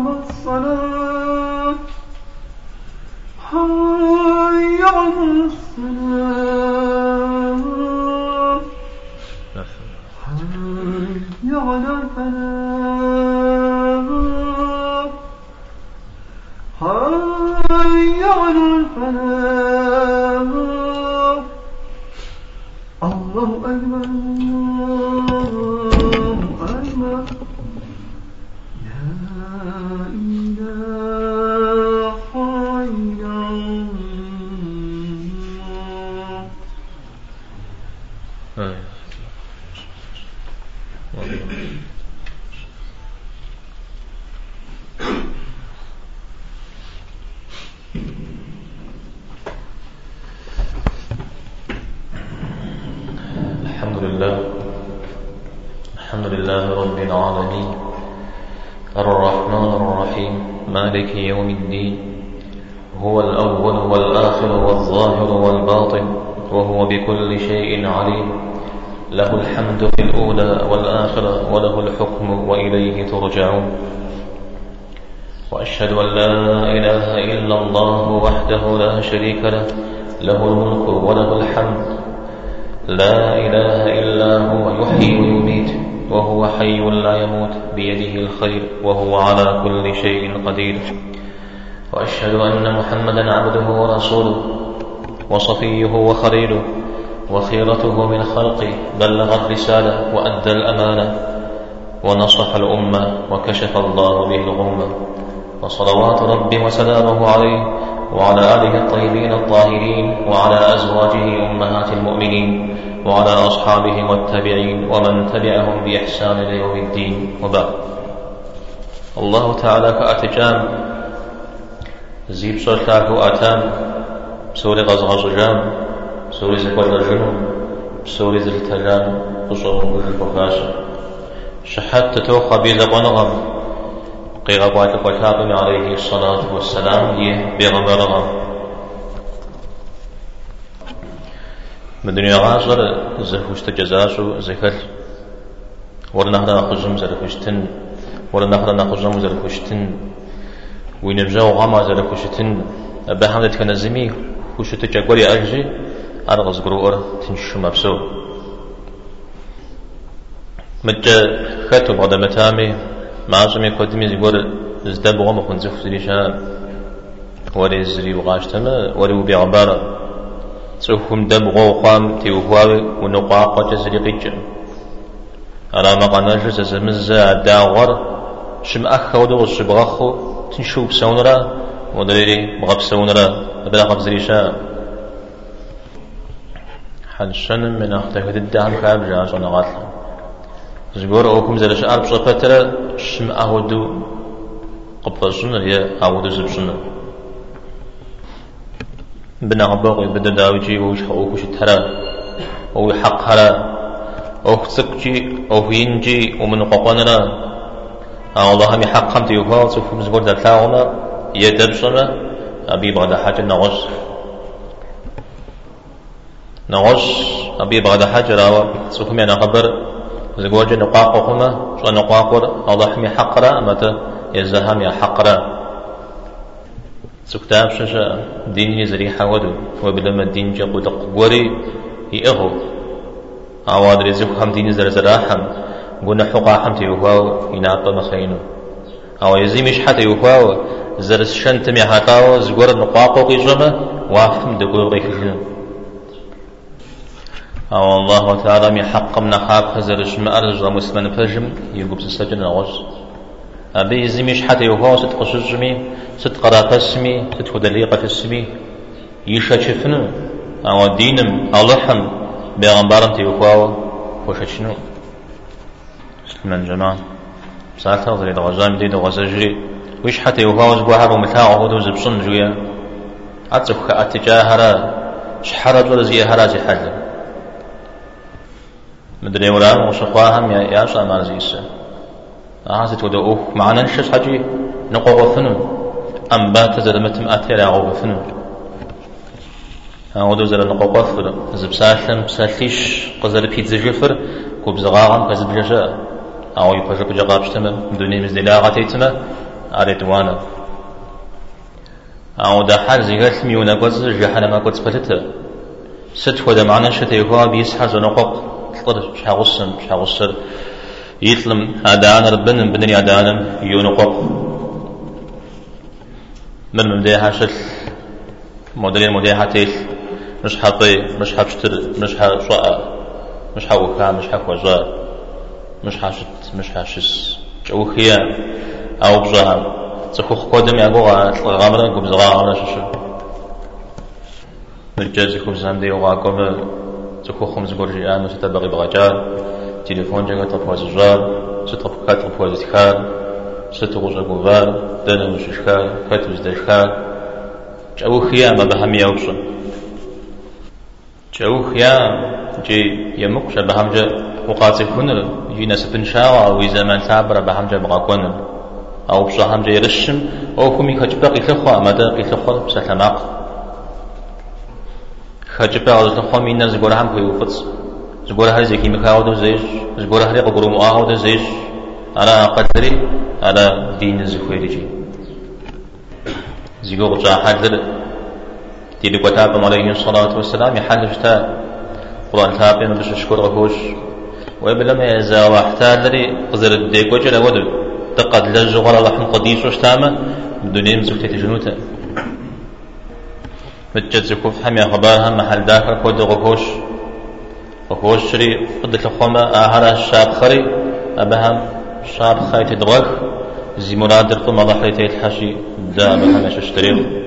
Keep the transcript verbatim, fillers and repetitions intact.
على الصلاة حي على الصلاة حي على الفلاح حي على الفلاح الله أكبر الله أكبر لا إله إلا الله. الحمد لله الحمد لله رب العالمين الرحمن الرحيم مالك يوم الدين هو الأول والآخر والظاهر والباطن وهو بكل شيء عليم له الحمد في الأولى والآخرة وله الحكم وإليه ترجعون وأشهد أن لا إله إلا الله وحده لا شريك له له الملك وله الحمد لا إله إلا هو يحيي ويميت وهو حي لا يموت بيده الخير وهو على كل شيء قدير وأشهد أن محمدا عبده ورسوله وصفيه وخليله وخيرته من خلقه بلغ الرسالة وأدى الأمانة ونصح الأمة وكشف الله به الغمة وصلوات ربي وسلامه عليه وعلى آله الطيبين الطاهرين وعلى أزواجه أمهات المؤمنين وعلى أصحابه والتابعين ومن تبعهم بإحسان إلى يوم الدين وبعد. الله تعالى كأتجام زيب صلحاك أتام سوري غزغز جام سوري زكوة الجنوب سوري زلتجام قصوهم بالبقاسة شحات تتوقع بيزقونغم قيغبات القتابم عليه الصلاة والسلام يه بيغمرغم من دنيا غاصر زرفوشت جزاسو زكال ورنهر نخزم زرفوشتن ورنهر نخزم زرفوشتن وينبجاو غما زرفوشتن أبهام تتكنزمي وشت جاقوري أجي أرغز قرور تنشو مبسو مجا خاتو بعد متامي معظم يقدمي زيقول زداب غما كنت زفت ليشان وري زري وغاشتما وري وبيغبارا سوفهم دب غو قام تيوهواوي ونقاقة زري قيجا على ما قناجة زمزة عداغر شم أخو الشبغخو تنشو بسونرا ودريري بغب سونرا بلا غب زريشان حلشن من أختك الدعم كاب جاس ونغاطل زغور أوكم زلش أرب صفترا شم أهودو قبل السنة هي أهودو زبسنة بنا غباقي بدا داوجي وش أوكش ترى أو يحق هلا أو خسكجي أو ينجي ومن قطننا الله هم يحق خمت يقال سوف زغور دلتاعنا يدبسنا أبي بعد حاجة نغش نغش أبي بعد حاجة راوا سوف مينا خبر زوجة نقاقهما شو نقاقر الله حمي حقرا متى يزهم يا حقرا سكتاب شجا ديني زري حودو وبلما الدين جاء قد قوري يأهو عواد رزق هم ديني زر زراحم قلنا حقا حمتي يهواو ينعطى مخينو أو يزيمش حتى يهواو زر الشنت ميحاتاو زغور نقاقو قيجما وافهم دقوق غيكجنو أو الله تعالى من حق من حق هزرش ما أرجع مسلم فجم يقوم سسجن الغش أبي زميش حتى يهوا ستقشجمي ستقرا قسمي ستودليق في السمي يشاشفنو أو دينم اللحم بيغمبارم تيهوا وششنو من جماعة ساعتها ضريد غزام ديد غزاجري ويش حتى يهوا زبوها ومتاعه هدو زبصن جويا أتفك أتجاهرا شحرج ولا زي هراجي حاجة مدري ولا وشقواهم يا يا شامل زيسه أعزت ودوه معنا نشش حجي نقوغ فنو أم بات زلمتم أتيرا غوغ فنو أودو زل نقوغ فنو زبساشن بساشيش قزل بيتز جفر كوب زغاغم كزب جشاء أو يبجب جغاب شتما دوني مزدلاغة تيتما أريدوانا أو دا حال زي قلت ميونا قوز جحنا ما قوز بلتا ست ودا معنا شتيهوا بيسحر زنقق تلقد شحاغصن شحاغصر يتلم أدانا ربنا بنري أدانا يونقق من ممديها شل موديل موديها تيل مش حطي مش حبشتر مش حشواء مش حوكا مش حكوزا مش حاشت مش حاشس جوخيا أو بجها تخوخ قدم يقوغا غامرا قبزغا غامرا ششو نجازي خبزان دي وغاكم تخوخ خمز قرجيان وستبغي بغجال تليفون جاكا تطفوز الجار ستطفكات تطفوز اتخار ستغوز قبال دانا وششكار كاتوز داشكار جوخيا ما بهم يوصل جوخيا جي يمقش بهم جا وقاتل كنر يجينا سبن شاوة ويزمان تعبر بهم جا بغا كنر أو بصهم جاي رشم أو كمي خجبا قيتلخوا مدى قيتلخوا بسلماق خجبا قيتلخوا مينا زبورا هم كي وفتص زبورا هري زي كيمي خاودو زيش زبورا هري قبرو مؤاهودو زيش على قدري على دين الزخويري جي زيقو قجا حدر تيلي قتابم عليه الصلاة والسلام يحل جتا قرآن تابين بش شكر غهوش ويبلما يزا واحتادري قزر الديك وجل ودل تقد لجغر لحن قديس وشتامة بدون يمزل تتجنوتا متجد زكوف حمي خبارها محل داخل قد غهوش غهوش شري قد لخوما آهرا الشاب خري أبهم شاب خايت دغك زي مرادر قم الله حيث الحشي دا بهم يشتريه